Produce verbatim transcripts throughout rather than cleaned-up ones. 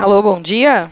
Alô, bom dia?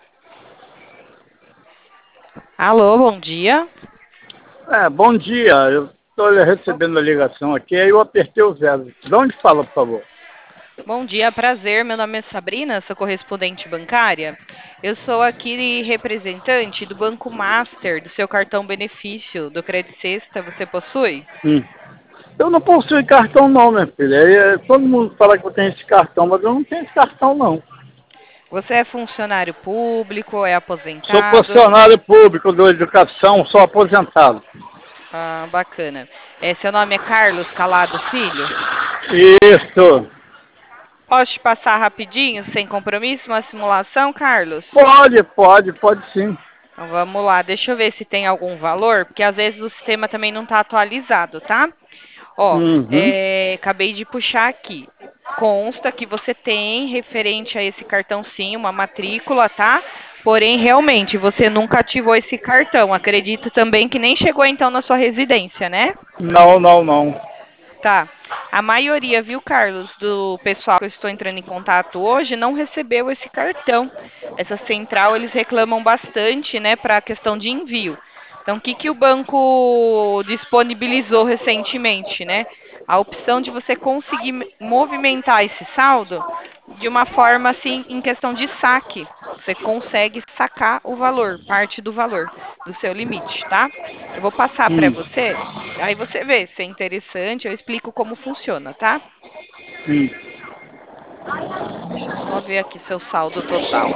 Alô, bom dia? É, bom dia. Eu estou recebendo a ligação aqui, aí eu apertei o zero. De onde fala, por favor? Bom dia, prazer. Meu nome é Sabrina, sou correspondente bancária. Eu sou aqui representante do Banco Master, do seu cartão benefício do Credit Sexta. Você possui? Hum. Eu não possuo cartão não, minha filha. Aí, é, todo mundo fala que eu tenho esse cartão, mas eu não tenho esse cartão não. Você é funcionário público, é Sou aposentado? funcionário público da educação, sou aposentado. Ah, bacana. É, seu nome é Carlos Calado Filho? Isso. Posso te passar rapidinho, sem compromisso, uma simulação, Carlos? Pode, pode, pode sim. Então vamos lá, deixa eu ver se tem algum valor, porque às vezes o sistema também não está atualizado, tá? Ó, Uhum. é, acabei de puxar aqui. Consta que você tem referente a esse cartão sim, uma matrícula, tá? Porém, realmente, você nunca ativou esse cartão. Acredito também que nem chegou então na sua residência, né? Não, não, não. Tá. A maioria, viu, Carlos, do pessoal que eu estou entrando em contato hoje não recebeu esse cartão. Essa central eles reclamam bastante, né, para a questão de envio. Então, o que, que o banco disponibilizou recentemente, né? A opção de você conseguir movimentar esse saldo de uma forma assim, em questão de saque. Você consegue sacar o valor, parte do valor do seu limite, tá? Eu vou passar para Hum, você, aí você vê se é interessante, eu explico como funciona, tá? hum, Deixa eu só ver aqui seu saldo total.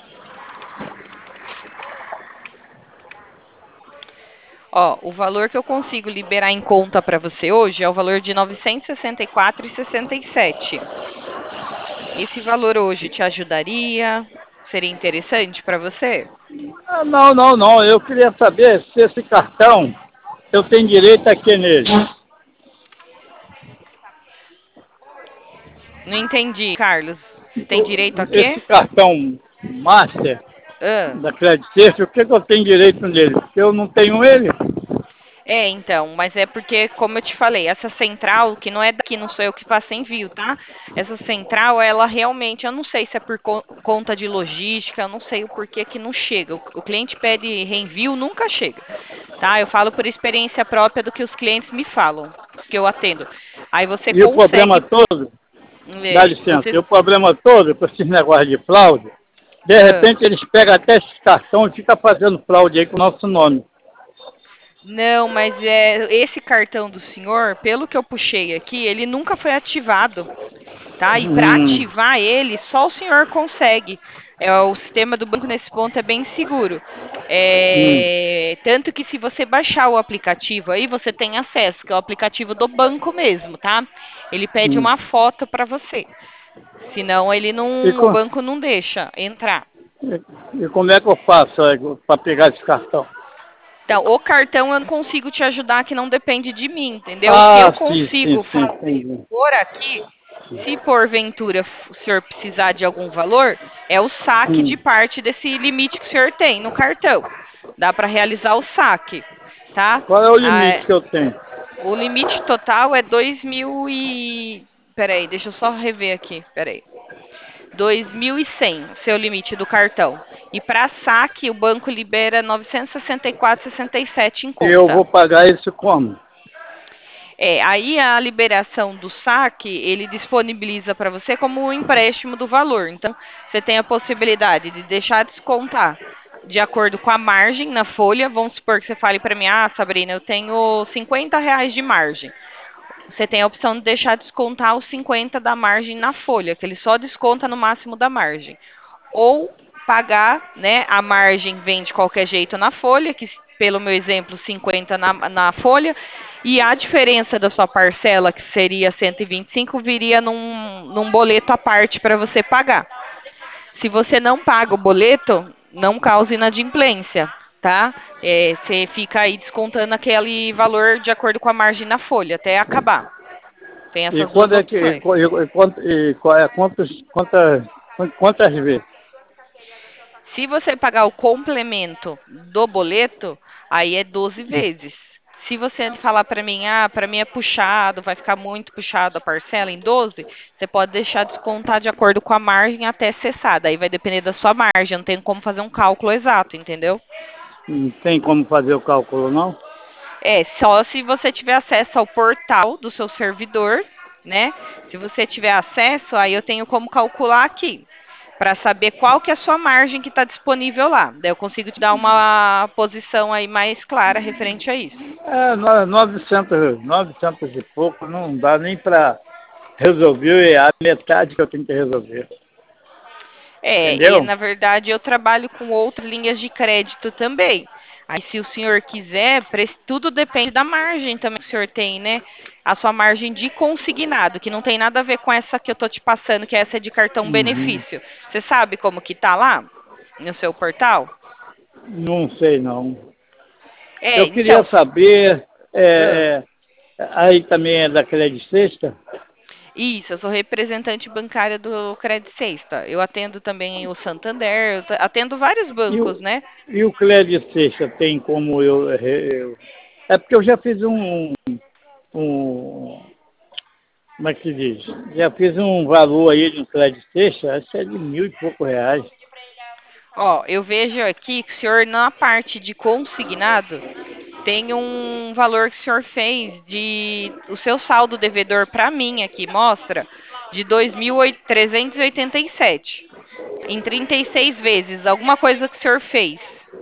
Ó, o valor que eu consigo liberar em conta para você hoje é o valor de novecentos e sessenta e quatro reais e sessenta e sete centavos. Esse valor hoje te ajudaria? Seria interessante para você? Ah, não, não, não. Eu queria saber se esse cartão eu tenho direito aqui nele. Não entendi, Carlos. Tem direito a Esse quê? cartão Master Ah. da Credit Safe, o que, que eu tenho direito nele? Porque eu não tenho ele. É, então, mas é porque, como eu te falei, essa central, que não é daqui, não sou eu que faço envio, tá? Essa central, ela realmente, eu não sei se é por co- conta de logística, eu não sei o porquê que não chega. O, o cliente pede reenvio, nunca chega, tá? Eu falo por experiência própria do que os clientes me falam, os que eu atendo. Aí você E o problema consegue, todo, dá é, licença, e você, o problema todo com esses negócios de fraude, de ah, repente eles pegam até esse cartão e ficam fazendo fraude aí com o nosso nome. não, mas é esse cartão do senhor, pelo que eu puxei aqui, ele nunca foi ativado. Tá? E para Hum, ativar ele, só o senhor consegue. É, o sistema do banco nesse ponto é bem seguro. hum, É, tanto que se você baixar o aplicativo aí, você tem acesso, que é o aplicativo do banco mesmo, tá? Ele pede hum. uma foto para você. Senão ele E, não, o co- banco não deixa entrar. e, e como é que eu faço para pegar esse cartão? Então, o cartão eu não consigo te ajudar, que não depende de mim, entendeu? O que eu Ah, sim, sim, consigo sim, fazer entendi. por aqui, se porventura f- o senhor precisar de algum valor, é o saque de Hum. parte desse limite que o senhor tem no cartão. Dá para realizar o saque, tá? Qual é o Ah, limite que eu tenho? o limite total é dois mil e... Peraí, deixa eu só rever aqui, peraí. dois mil e cem, seu limite do cartão. E para saque, o banco libera novecentos e sessenta e quatro reais e sessenta e sete centavos em E eu conta. vou pagar isso como? É, aí a liberação do saque, ele disponibiliza para você como um empréstimo do valor. Então, você tem a possibilidade de deixar descontar de acordo com a margem na folha. Vamos supor que você fale para mim, ah, Sabrina, eu tenho cinquenta reais de margem. Você tem a opção de deixar descontar os cinquenta da margem na folha, que ele só desconta no máximo da margem. Ou pagar, né, a margem vem de qualquer jeito na folha, que pelo meu exemplo, cinquenta na, na folha, e a diferença da sua parcela, que seria cento e vinte e cinco, viria num, num boleto à parte para você pagar. Se você não paga o boleto, não causa inadimplência, tá? É, você fica aí descontando aquele valor de acordo com a margem na folha, até acabar. Tem E essas duas quando é que, e, opções. qu- e, e, quant- e, qual é- quantos, quantas, quantas vezes? Se você pagar o complemento do boleto, aí é doze vezes. Se você falar para mim, ah, para mim é puxado, vai ficar muito puxado a parcela em doze, você pode deixar descontar de acordo com a margem até cessar. Daí vai depender da sua margem, não tem como fazer um cálculo exato, entendeu? Não tem como fazer o cálculo, não? É, só se você tiver acesso ao portal do seu servidor, né? Se você tiver acesso, aí eu tenho como calcular aqui, para saber qual que é a sua margem que está disponível lá. Daí eu consigo te dar uma posição aí mais clara referente a isso. É, no- novecentos, novecentos e pouco, não dá nem para resolver a metade que eu tenho que resolver. É, e Entendeu? na verdade eu trabalho com outras linhas de crédito também. Aí, se o senhor quiser, pre- tudo depende da margem também que o senhor tem, né? A sua margem de consignado, que não tem nada a ver com essa que eu tô te passando, que essa é de cartão Uhum. benefício. Você sabe como que tá lá no seu portal? Não sei, não. É, Eu então, queria saber, ah, é, é, aí também é da Credit Sexta, isso, eu sou representante bancária do Credit Sexta. Eu atendo também o Santander, eu t- atendo vários e bancos, o, né? e o Credit Sexta tem como eu, eu... É porque eu já fiz um, um... Como é que se diz? Já fiz um valor aí de um Credit Sexta, acho que é de mil e pouco reais. Ó, eu vejo aqui que o senhor, na parte de consignado, tem um valor que o senhor fez de. O seu saldo devedor para mim aqui mostra de dois mil trezentos e oitenta e sete em trinta e seis vezes. Alguma coisa que o senhor fez.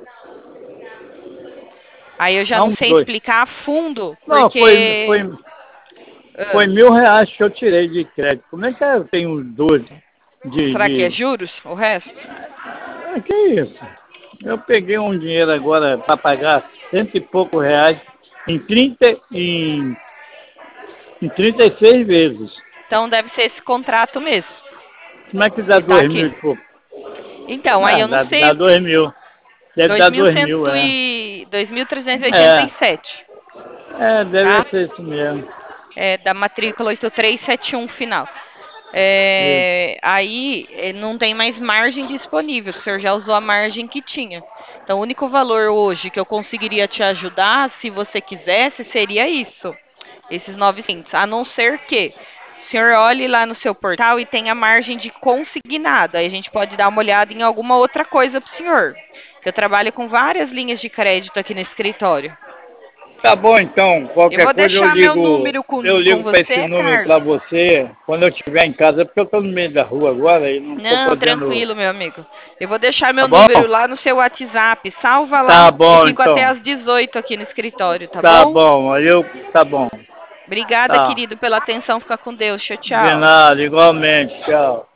Aí eu já não Não, sei dois. explicar a fundo, Não, foi, porque. foi, foi Ah, mil reais que eu tirei de crédito. Como é que eu tenho doze de, será que é de... juros? O resto? Ah, que isso? Eu peguei um dinheiro agora para pagar cento e pouco reais em trinta em, em trinta e seis vezes. Então deve ser esse contrato mesmo, Como é que dá que tá dois mil aqui. e pouco? Então, aí Ah, eu não dá, sei dá o que. dois mil. Deve dar dois mil dois cem mil, é. e dois mil trezentos e oitenta e É, sete, é, tá? deve ser isso mesmo. É, da matrícula oito três sete um final. Isso. É, aí é, não tem mais margem disponível, que o senhor já usou a margem que tinha. Então, o único valor hoje que eu conseguiria te ajudar, se você quisesse, seria isso, esses novecentos. A não ser que o senhor olhe lá no seu portal e tenha margem de consignado. Aí a gente pode dar uma olhada em alguma outra coisa para o senhor. Que eu trabalho com várias linhas de crédito aqui no escritório. Tá bom então, Eu qualquer vou coisa eu deixar meu ligo, número eu com, com ligo para esse você, número para Carlos. você quando eu estiver em casa, porque eu estou no meio da rua agora e não estou Não, podendo. tranquilo, meu amigo. Eu vou deixar Tá meu bom? número lá no seu WhatsApp. Salva Tá lá. Eu bom fico até então. às dezoito aqui no escritório, tá Tá bom? bom, aí eu. Tá bom. Obrigada, Tá. querido, pela atenção. Fica com Deus. Tchau, De tchau. nada, igualmente. Tchau.